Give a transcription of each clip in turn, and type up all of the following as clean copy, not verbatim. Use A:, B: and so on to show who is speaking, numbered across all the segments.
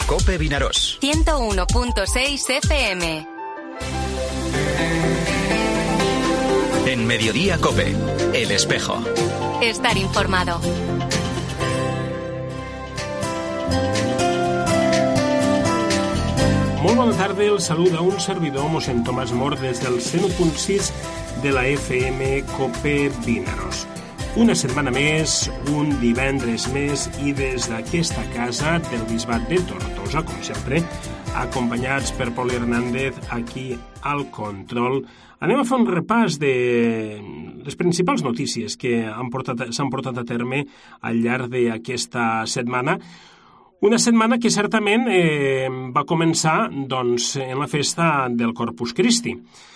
A: COPE Vinaròs.
B: 101.6 FM.
A: En Mediodía COPE, El Espejo.
B: Estar informado.
C: Molt bona tarda, el saluda un servidor, mossèn Tomàs Mor, des del 101.6 de la FM COPE Vinaròs. Una setmana més, un divendres més, i des d'aquesta casa del Bisbat de Tortosa, com sempre, acompanyats per Pol Hernández aquí al control, anem a fer un repàs de les principals notícies que s'han portat a terme al llarg d'aquesta setmana. Una setmana que certament va començar en la festa del Corpus Christi.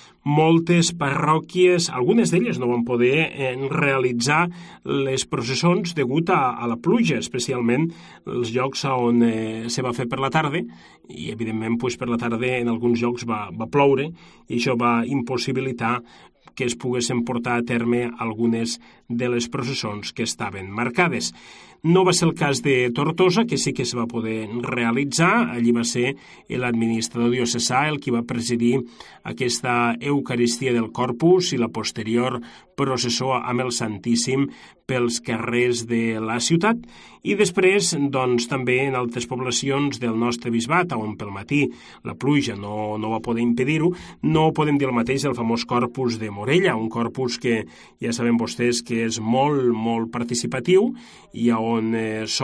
C: Moltes parròquies, algunes d'elles no van poder realitzar les processons degut a la pluja, especialment els llocs on se va fer per la tarda, i evidentment per la tarda en alguns llocs va ploure, i això va impossibilitar que es poguessin portar a terme algunes de les processons que estaven marcades. No va ser el cas de Tortosa, que sí que es va poder realitzar. Allí va ser l'administrador diocesà el qui va presidir aquesta Eucaristia del Corpus i la posterior processó amb el Santíssim pels carrers de la ciutat. I després, també en altres poblacions del nostre bisbat, on pel matí la pluja no va poder impedir-ho, no podem dir el mateix del famós Corpus de Morella, un corpus que ja saben vostès que és molt, molt participatiu i on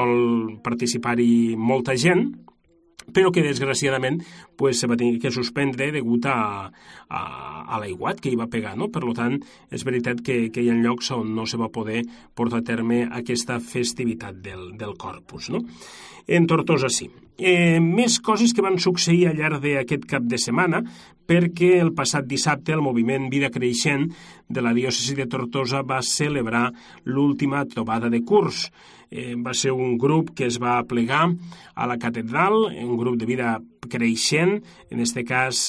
C: sol participar-hi molta gent, però que desgraciadament se va tenir que suspendre degut a l'aiguat que hi va pegar, no? Per tant, és veritat que hi ha llocs on no se va poder portar a terme aquesta festivitat del Corpus, no? En Tortosa sí. Més coses que van succeir al llarg d'aquest cap de setmana, perquè el passat dissabte el moviment Vida Creixent de la diòcesi de Tortosa va celebrar l'última trobada de curs. Va ser un grup que es va plegar a la catedral, un grup de vida creixent, en aquest cas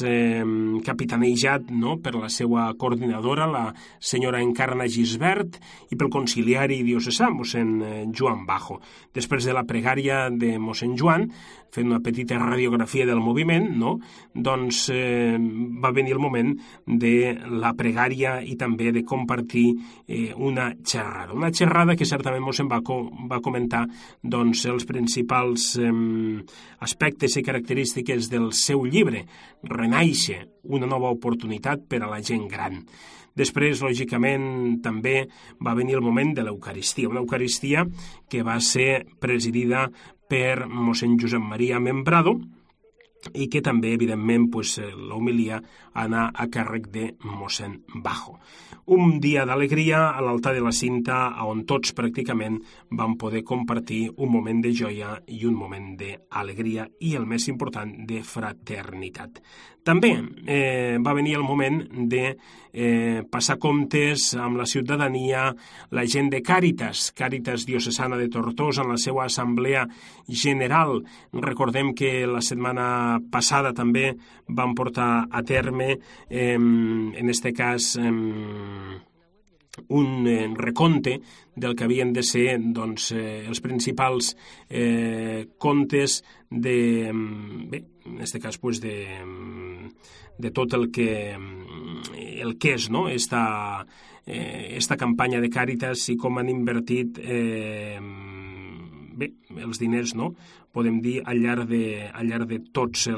C: capitanejat per la seva coordinadora, la senyora Encarna Gisbert, i pel conciliari diocesà, mossèn Joan Bajo. Després de la pregària de mossèn Joan, fent una petita radiografia del moviment, va venir el moment de la pregària i també de compartir una xerrada. Una xerrada que certament mossèn Bajo va comentar els principals aspectes i característiques del seu llibre, Renaixer, una nova oportunitat per a la gent gran. Després, lògicament, també va venir el moment de l'Eucaristia, una Eucaristia que va ser presidida per mossèn Josep Maria Membrado i que també, evidentment, l'homilia anà a càrrec de mossèn Bajo. Un dia d'alegria a l'altar de la Cinta on tots pràcticament van poder compartir un moment de joia i un moment d'alegria i, el més important, de fraternitat. També va venir el moment de passar comptes amb la ciutadania, la gent de Càritas diocesana de Tortosa, en la seva assemblea general. Recordem que la setmana passada també van portar a terme, en aquest cas, un recompte del que havien de ser els principals comptes en aquest cas de tot el que és esta campanya de Càritas i com han invertit els diners, podem dir, al llarg de tots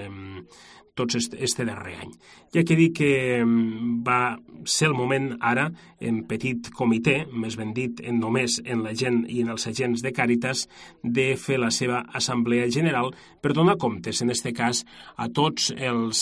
C: este darrer any. Ja que dic que va ser el moment ara, en petit comitè, més ben dit, només en la gent i en els agents de Càritas, de fer la seva assemblea general per donar comptes, en aquest cas, a tots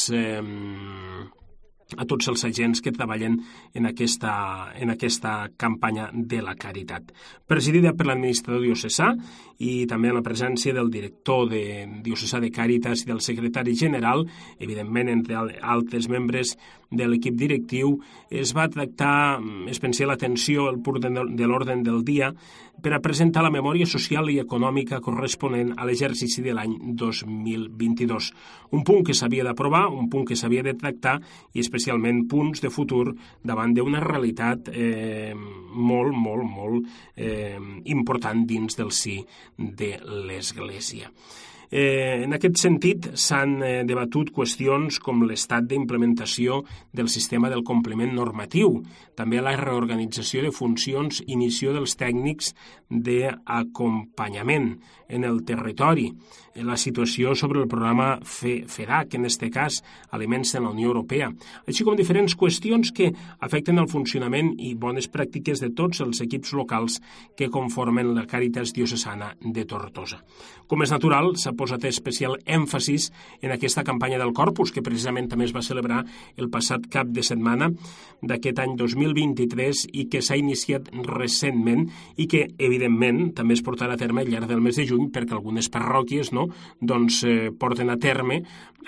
C: els agents que treballen en aquesta campanya de la caritat. Presidida per l'administrador diocesà i també en la presència del director diocesà de Càritas i del secretari general, evidentment entre altres membres de l'equip directiu, es va tractar especial atenció al punt de l'ordre del dia per a presentar la memòria social i econòmica corresponent a l'exercici de l'any 2022. Un punt que s'havia d'aprovar, un punt que s'havia de tractar i especialment punts de futur davant d'una realitat molt, molt, molt important dins del si de l'Església. En aquest sentit, s'han debatut qüestions com l'estat d'implementació del sistema del compliment normatiu, també la reorganització de funcions i missió dels tècnics d'acompanyament en el territori, la situació sobre el programa FEDAC, en aquest cas, Aliments de la Unió Europea, així com diferents qüestions que afecten el funcionament i bones pràctiques de tots els equips locals que conformen la Càritas Diocesana de Tortosa. Com és natural, s'ha posat especial èmfasis en aquesta campanya del Corpus, que precisament també es va celebrar el passat cap de setmana d'aquest any 2023 i que s'ha iniciat recentment i que, evidentment, també es portarà a terme al llarg del mes de juny perquè algunes parròquies porten a terme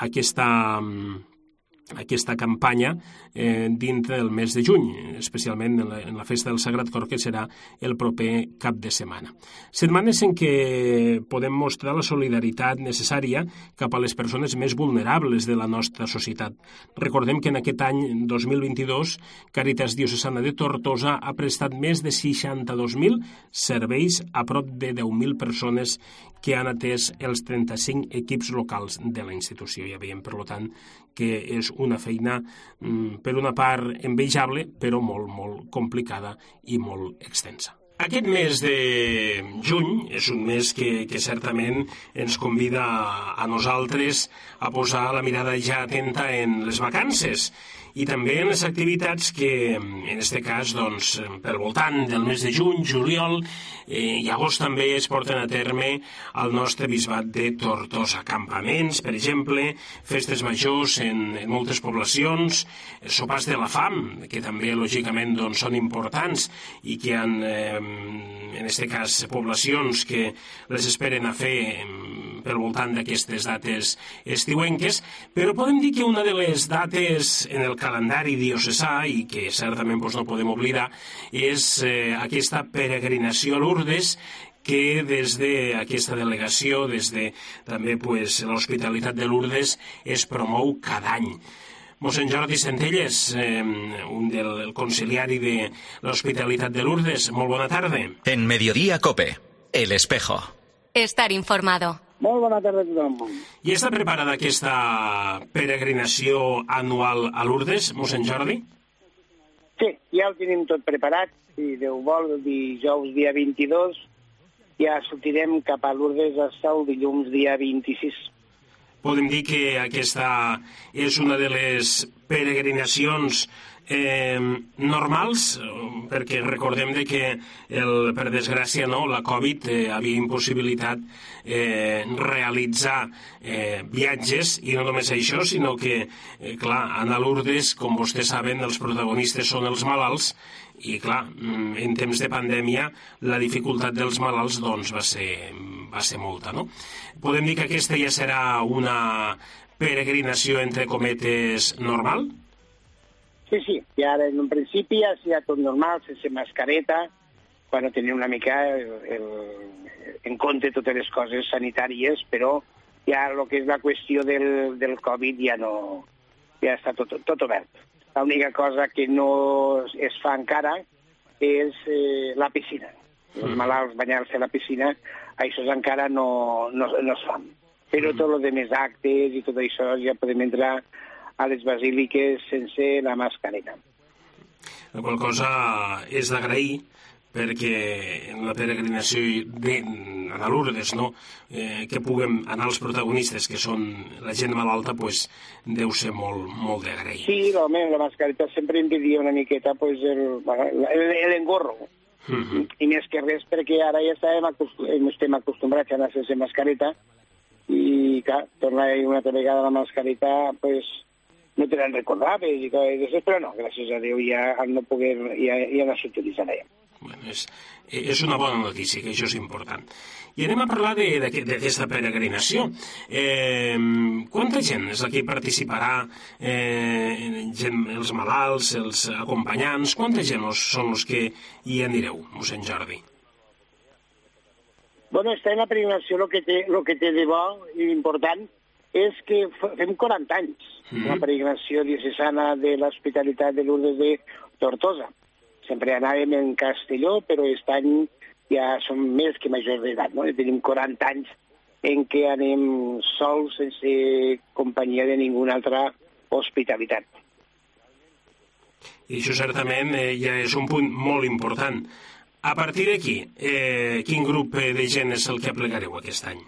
C: aquesta campanya dintre del mes de juny, especialment en la festa del Sagrat Cor, que serà el proper cap de setmana. Setmanes en què podem mostrar la solidaritat necessària cap a les persones més vulnerables de la nostra societat. Recordem que en aquest any 2022 Càritas Diocesana de Tortosa ha prestat més de 62.000 serveis a prop de 10.000 persones que han atès els 35 equips locals de la institució. Ja veiem, per tant, que és una feina, per una part, envejable, però molt, molt complicada i molt extensa. Aquest mes de juny és un mes que certament ens convida a nosaltres a posar la mirada ja atenta en les vacances i també en les activitats que, en aquest cas, pel voltant del mes de juny, juliol i agost també es porten a terme al nostre bisbat de Tortosa. Campaments, per exemple, festes majors en moltes poblacions, sopars de la fam, que també, lògicament, són importants i que han, en aquest cas, poblacions que les esperen a fer pel voltant d'aquestes dates estiuenques, però podem dir que una de les dates en el calendari diocesà i que certament no podem oblidar és aquesta peregrinació a Lourdes que des d'aquesta delegació, des de també l'Hospitalitat de Lourdes, es promou cada any. Mossèn Jordi Centelles, el conciliari de l'Hospitalitat de Lourdes, molt bona tarda.
A: En Mediodía Cope, El Espejo.
B: Estar informado.
D: Molt bona tarda a tothom.
C: I està preparada aquesta peregrinació anual a Lourdes, mossèn Jordi?
D: Sí, ja ho tenim tot preparat. Si Déu vol, el dijous dia 22 ja sortirem cap a Lourdes hasta el dilluns dia 26.
C: Podem dir que aquesta és una de les peregrinacions normals, perquè recordem que, per desgràcia, la Covid havia impossibilitat realitzar viatges, i no només això, sinó que, clar, anar a Lourdes, com vostès saben, els protagonistes són els malalts, i, clar, en temps de pandèmia, la dificultat dels malalts, va ser molta, no? Podem dir que aquesta ja serà una peregrinació, entre cometes, normal?
D: Sí, i ara en un principi ja serà tot normal, sense mascareta, quan tenim una mica en compte totes les coses sanitàries, però ja el que és la qüestió del Covid ja està tot obert. L'única cosa que no es fa encara és la piscina. Els malalts banyar-se a la piscina, això encara no es fan. Però tot el de més actes i tot això ja podem entrar a les basíliques sense la mascareta.
C: La qual cosa és d'agrair, perquè en la peregrinació a Lourdes, que puguem anar els protagonistes, que són la gent malalta, deu ser molt d'agrair.
D: Sí, la mascareta sempre impedia una miqueta l'engorro. I més que res perquè ara ja estem acostumbrats a anar sense mascareta i, clar, tornar una altra vegada la mascareta, no te l'han recordat, però no, gràcies a Déu ja no no s'utilitzarà ja.
C: Bueno, és una bona notícia, que això és important. I anem a parlar d'aquesta peregrinació. Quanta gent és la que hi participarà? Els malalts, els acompanyants, quanta gent són els que hi anireu, mossèn Jordi?
D: Bueno, està en la peregrinació, el que té de bo i important és que fem 40 anys, la peregrinació diocesana de l'Hospitalitat de Lourdes de Tortosa. Sempre anàvem en Castelló, però aquest any ja som més que majors d'edat, no? Tenim 40 anys en què anem sols, sense companyia de ninguna altra hospitalitat.
C: I això certament ja és un punt molt important. A partir d'aquí, quin grup de gent és el que aplegareu aquest any?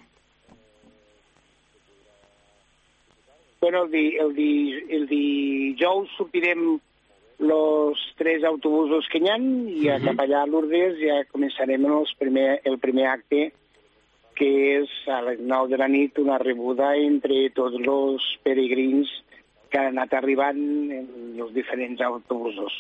D: Bueno, el dijous sortirem els 3 autobusos que hi ha i cap allà a Lourdes ja començarem el primer acte, que és a les 9 de la nit una rebuda entre tots els peregrins que han anat arribant en els diferents autobusos.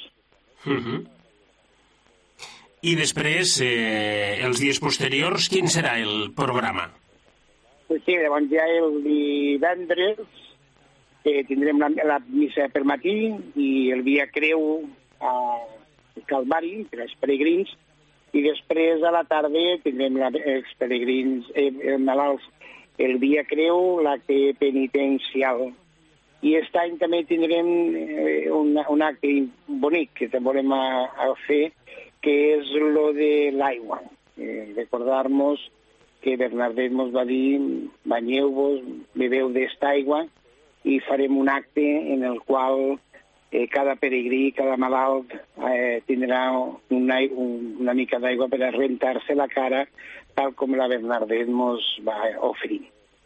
C: I després, els dies posteriors, quin serà el programa?
D: Sí, llavors ja el divendres tindrem la missa per matí i el Via Creu al Calvari per als peregrins, i després a la tarda tindrem els peregrins malalts el Via Creu, l'acte penitencial. I aquest any també tindrem un acte bonic que també volem fer, que és lo de l'aigua. Recordar-nos que Bernardet ens va dir: banyeu-vos, beveu d'esta aigua, i farem un acte en el qual cada peregrí, cada malalt tindrà una mica d'aigua per a rentar-se la cara, tal com la Bernardet ens va oferir.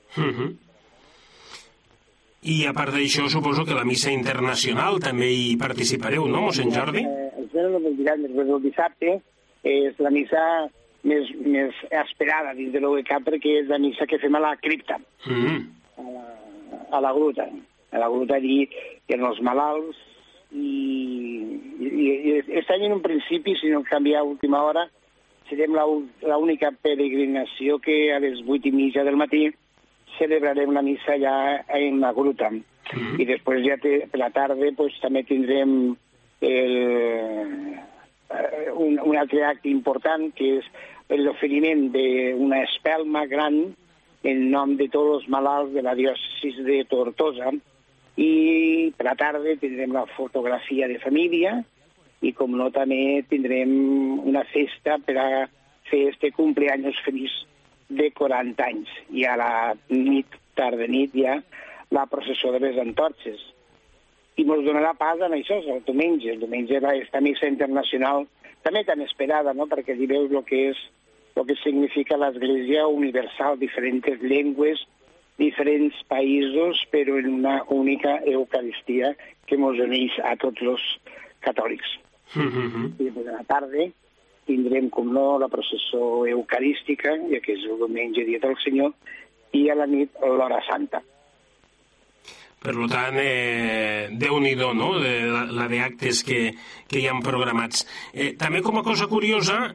C: I a part d'això, suposo que la missa internacional també hi participareu, no, mossèn Jordi?
D: El dissabte és la missa més esperada dins de l'OEK, perquè és la missa que fem a la cripta, a la gruta. A la gruta allí hi ha els malalts, i aquest any en un principi, si no canvia a última hora, serem l'única peregrinació que a les 8:30 del matí celebrarem la missa allà en la gruta. I després ja per la tarda també tindrem un altre acte important, que és l'oferiment d'una espelma gran en nom de tots els malalts de la diòcesi de Tortosa, i per la tarda tindrem la fotografia de família i, com no, també tindrem una festa per a fer este cumpleaños feliç de 40 anys. I a la nit, tarda-nit, ja la processó de les antorxes. I ens donarà pas en això, el diumenge. El diumenge aquesta missa internacional també tan esperada, no?, perquè hi veus el que significa l'Església universal, diferents llengües, diferents països, però en una única Eucaristia que ens uneix a tots els catòlics. I a la tarda tindrem, com no, la processó eucarística, ja que és el diumenge, dia del Senyor, i a la nit l'hora santa.
C: Per tant, Déu-n'hi-do, no?, la d'actes que hi han programats. També, com a cosa curiosa,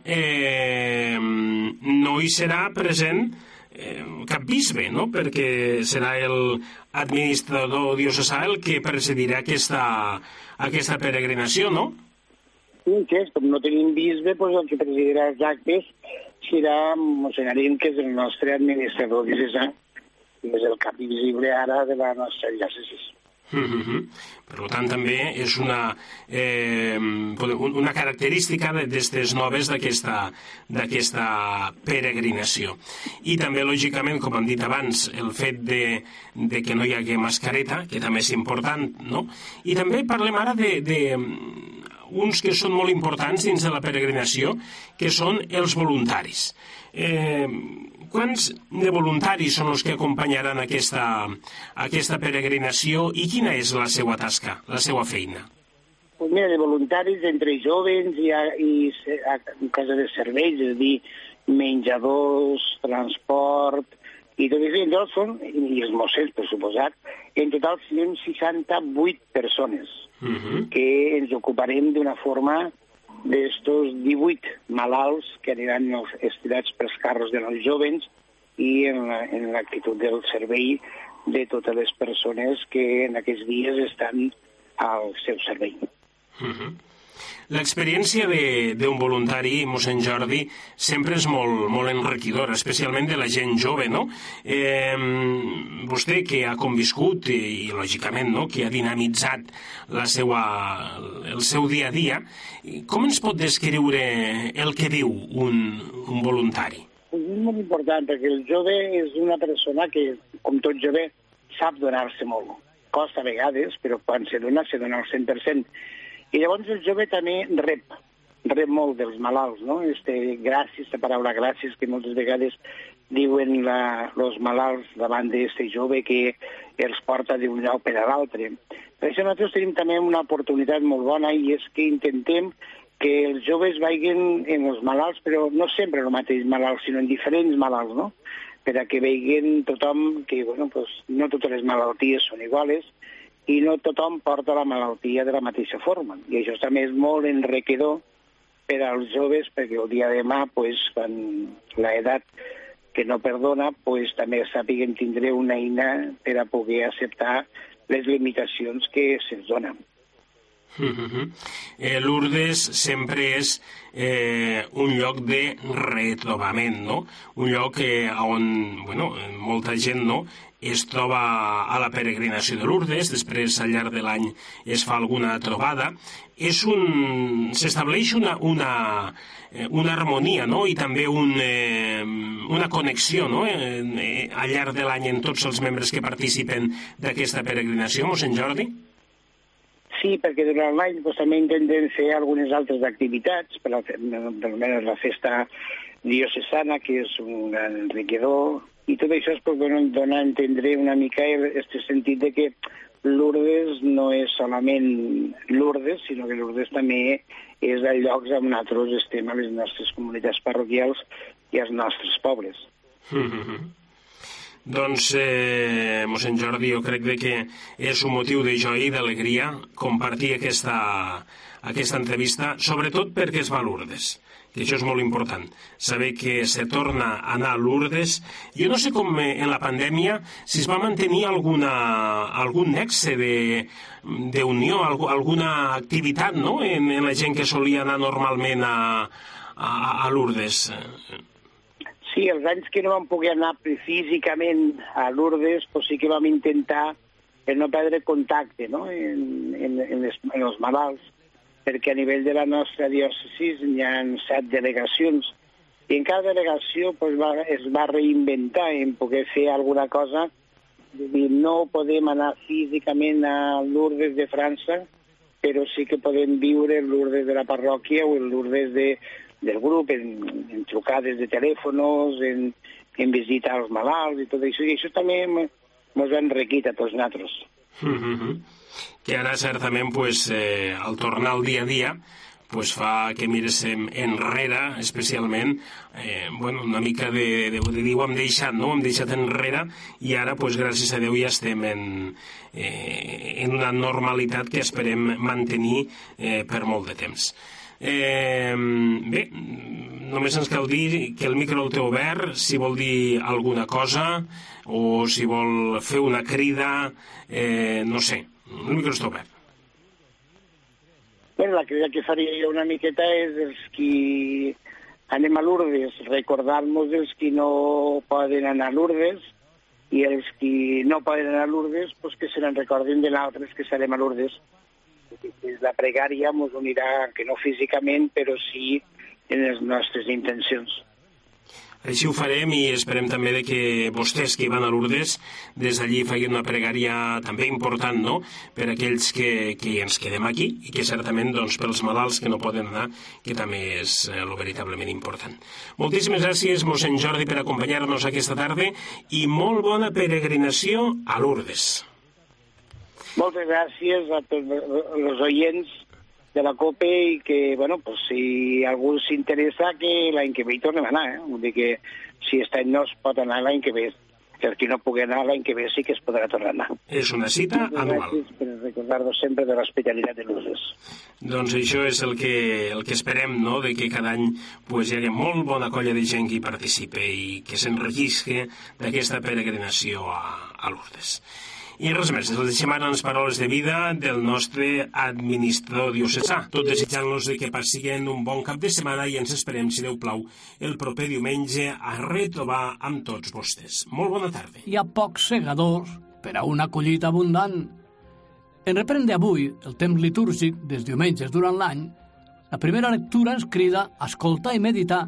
C: no hi serà present cap bisbe, no?, perquè serà l'administrador diocesà el que presidirà aquesta peregrinació, no?
D: Sí, com no tenim bisbe, el que presidirà els actes serà mossèn Arín, que és el nostre administrador diocesà, que és el cap visible ara de la nostra diòcesi.
C: Per tant, també és una característica d'aquestes noves d'aquesta peregrinació. I també, lògicament, com hem dit abans, el fet de que no hi hagi mascareta, que també és important, no? I també parlem ara uns que són molt importants dins de la peregrinació, que són els voluntaris. Quants de voluntaris són els que acompanyaran aquesta peregrinació i quina és la seva tasca, la seva feina?
D: Mira, de voluntaris entre joves i en casa de serveis, és a dir, menjadors, transport i tot això, i els mossens, per suposat, en total 168 persones que ens ocuparem d'una forma d'estos 18 malalts que aniran estirats pels carros dels joves i en l'actitud del servei de totes les persones que en aquests dies estan al seu servei.
C: L'experiència d'un voluntari, mossèn Jordi, sempre és molt enriquidora, especialment de la gent jove, no? Vostè, que ha conviscut i, lògicament, no?, que ha dinamitzat el seu dia a dia, com ens pot descriure el que viu un voluntari?
D: És molt important, perquè el jove és una persona que, com tot jove, sap donar-se molt. Costa a vegades, però quan se dona al 100%. I llavors el jove també rep molt dels malalts, no? Gràcies, la paraula gràcies, que moltes vegades diuen els malalts davant d'aquest jove que els porta d'un lloc per a l'altre. Per això nosaltres tenim també una oportunitat molt bona, i és que intentem que els joves vagin en els malalts, però no sempre el mateix malalt, sinó en diferents malalts, no? Per a que vegin tothom que, no totes les malalties són iguales i no tothom porta la malaltia de la mateixa forma. I això també és molt enriquidor per als joves, perquè el dia de demà, quan l'edat que no perdona, també sàpiguen tindre una eina per a poder acceptar les limitacions que se'ns donen.
C: Lourdes sempre és un lloc de retrobament, no? Un lloc on molta gent es troba a la peregrinació de Lourdes, després al llarg de l'any es fa alguna trobada. S'estableix una harmonia, no? I també una connexió, no? Al llarg de l'any en tots els membres que participen d'aquesta peregrinació, mossèn Jordi?
D: Sí, perquè durant l'any també intentem fer algunes altres activitats, almenys la festa diocesana, que és un gran enriquidor, i tot això es dona a entendre una mica aquest sentit de que Lourdes no és solament Lourdes, sinó que Lourdes també és el lloc on nosaltres estem a les nostres comunitats parroquials i als nostres pobles.
C: Doncs, mossèn Jordi, jo crec que és un motiu de joia i d'alegria compartir aquesta entrevista, sobretot perquè es va a Lourdes, que això és molt important, saber que se torna a anar a Lourdes. Jo no sé com en la pandèmia si es va mantenir algun nexe d'unió, alguna activitat, no?, en la gent que solia anar normalment a Lourdes.
D: Sí, els anys que no vam poder anar físicament a Lourdes, sí que vam intentar no perdre contacte, no?, en els malalts, perquè a nivell de la nostra diòcesi hi ha 7 delegacions, i en cada delegació es va reinventar en poder fer alguna cosa. No podem anar físicament a Lourdes de França, però sí que podem viure el Lourdes de la parròquia o el Lourdes del grup, en trucades de telèfons, en visitar els malalts i tot això, i això també ens ha enriquit a tots nosaltres.
C: Que ara certament al tornar al dia a dia fa que mires enrere, especialment una mica de dir ho hem deixat, no? Hem deixat enrere, i ara gràcies a Déu ja estem en una normalitat que esperem mantenir per molt de temps. Bé, només ens cal dir que el micro el té obert, si vol dir alguna cosa o si vol fer una crida, no sé, el micro està obert.
D: Bé, la crida que faria jo una miqueta és els qui anem a Lourdes, recordar-nos els qui no poden anar a Lourdes, i els qui no poden anar a Lourdes, que se n'en recordin de nosaltres que serem a Lourdes. La pregària ens unirà, que no físicament, però sí en les nostres intencions.
C: Així ho farem, i esperem també que vostès que hi van a Lourdes des d'allí facin una pregària també important, no?, per aquells que ens quedem aquí, i que certament pels malalts que no poden anar, que també és lo veritablement important. Moltíssimes gràcies, mossèn Jordi, per acompanyar-nos aquesta tarda, i molt bona peregrinació a Lourdes.
D: Moltes gràcies a tots els oients de la COPE, i que, si algú s'interessa, que l'any que ve hi tornem a anar, Vull dir que si aquest any no es pot anar, l'any que ve, el qui no pugui anar, l'any que ve sí que es podrà tornar a anar.
C: És una cita anual.
D: Gràcies per recordar-nos sempre de l'hospitalitat de Lourdes.
C: Doncs això és el que esperem, no?, de que cada any hi hagi molt bona colla de gent que hi participe i que s'enriquisca d'aquesta peregrinació a Lourdes. I res més, els deixem ara les paraules de vida del nostre administrador diocesà, tot desitjant-los que passiguen un bon cap de setmana, i ens esperem, si Déu plau, el proper diumenge a retrobar amb tots vostès. Molt bona tarda.
E: Hi ha pocs segadors per a una collita abundant. En reprendre avui el temps litúrgic dels diumenges durant l'any, la primera lectura ens crida a escoltar i meditar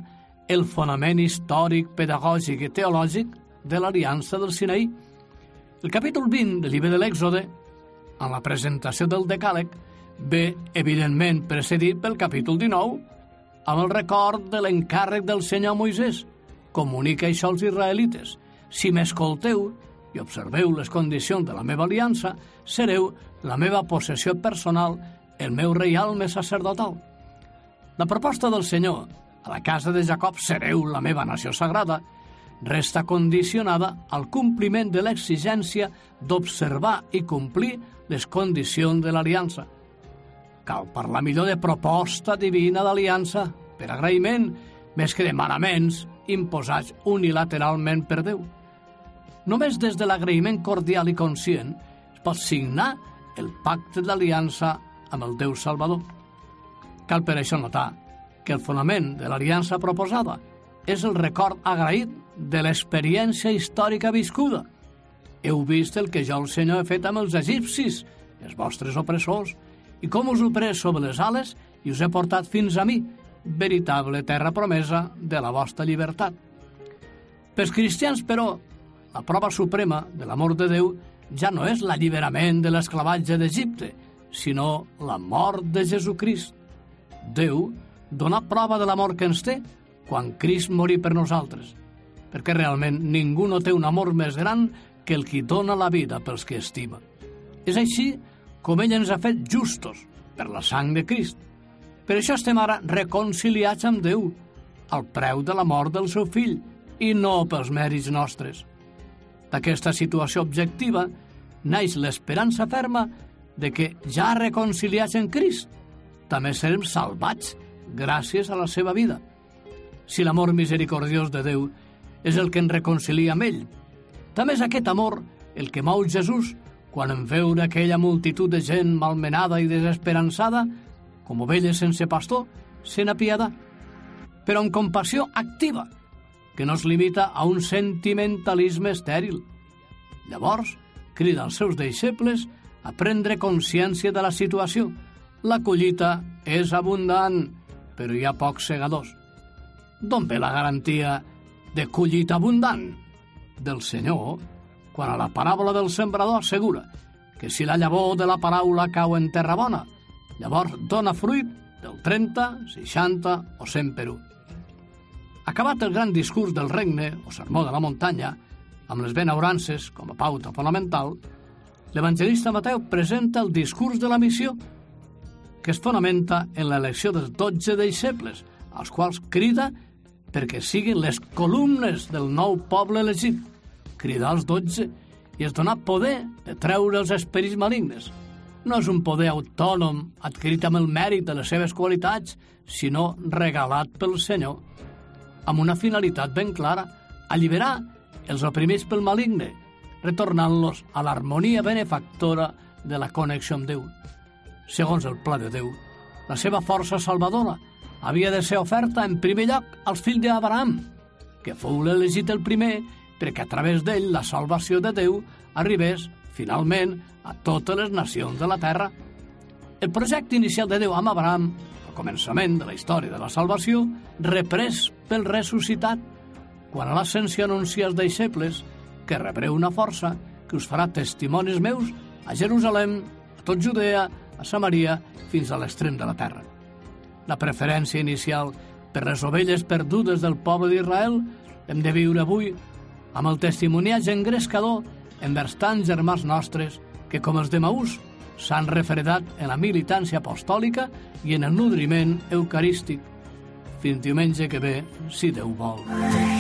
E: el fonament històric, pedagògic i teològic de l'Aliança del Sinaí. El capítol 20 del llibre de l'Èxode, en la presentació del Decàleg, ve evidentment precedit pel capítol 19, amb el record de l'encàrrec del Senyor a Moisès. Comunica això als israelites: si m'escolteu i observeu les condicions de la meva aliança, sereu la meva possessió personal, el meu reialme sacerdotal. La proposta del Senyor: a la casa de Jacob sereu la meva nació sagrada, resta condicionada al compliment de l'exigència d'observar i complir les condicions de l'aliança. Cal parlar millor de proposta divina d'aliança, per agraïment, més que de manaments imposats unilateralment per Déu. Només des de l'agraïment cordial i conscient es pot signar el pacte d'aliança amb el Déu Salvador. Cal per això notar que el fonament de l'aliança proposada és el record agraït de l'experiència històrica viscuda. Heu vist el que jo, el Senyor, he fet amb els egipcis, els vostres opressors, i com us he pres sobre les ales i us he portat fins a mi, veritable terra promesa de la vostra llibertat. Pels cristians, però, la prova suprema de l'amor de Déu ja no és l'alliberament de l'esclavatge d'Egipte, sinó la mort de Jesucrist. Déu dona prova de l'amor que ens té quan Crist morí per nosaltres, perquè realment ningú no té un amor més gran que el qui dona la vida pels que estima. És així com ell ens ha fet justos per la sang de Crist. Per això estem ara reconciliats amb Déu, al preu de la mort del seu fill, i no pels mèrits nostres. D'aquesta situació objectiva naix l'esperança ferma de que, ja reconciliats en Crist, també serem salvats gràcies a la seva vida. Si l'amor misericordiós de Déu és el que ens reconcilia amb ell, també és aquest amor el que mou Jesús quan en veure aquella multitud de gent malmenada i desesperançada, com ovelles sense pastor, se n'apiada, però amb compassió activa, que no es limita a un sentimentalisme estèril. Llavors, crida als seus deixebles a prendre consciència de la situació. La collita és abundant, però hi ha pocs segadors. D'on ve la garantia de collita abundant? Del Senyor, quan a la paràbola del sembrador assegura que si la llavor de la paraula cau en terra bona, llavors dona fruit del 30, 60 o 100 per 1. Acabat el gran discurs del regne, o sermó de la muntanya, amb les benaurances com a pauta fonamental, l'evangelista Mateu presenta el discurs de la missió, que es fonamenta en l'elecció dels 12 deixebles, als quals crida perquè siguin les columnes del nou poble elegit. Cridar als 12 i es donar poder de treure els esperits malignes. No és un poder autònom adquirit amb el mèrit de les seves qualitats, sinó regalat pel Senyor, amb una finalitat ben clara: alliberar els oprimits pel maligne, retornant-los a l'harmonia benefactora de la connexió amb Déu. Segons el pla de Déu, la seva força salvadora havia de ser oferta en primer lloc als fills d'Abraham, que fou l'elegit el primer perquè a través d'ell la salvació de Déu arribés, finalment, a totes les nacions de la terra. El projecte inicial de Déu amb Abraham, al començament de la història de la salvació, reprès pel ressuscitat, quan a l'ascensió anuncia als deixebles que rebreu una força que us farà testimonis meus a Jerusalem, a tot Judea, a Samaria, fins a l'extrem de la terra. La preferència inicial per les ovelles perdudes del poble d'Israel hem de viure avui amb el testimoniatge engrescador envers tants germans nostres que, com els de Maús, s'han refredat en la militància apostòlica i en el nodriment eucarístic. Fins diumenge que ve, si Déu vol.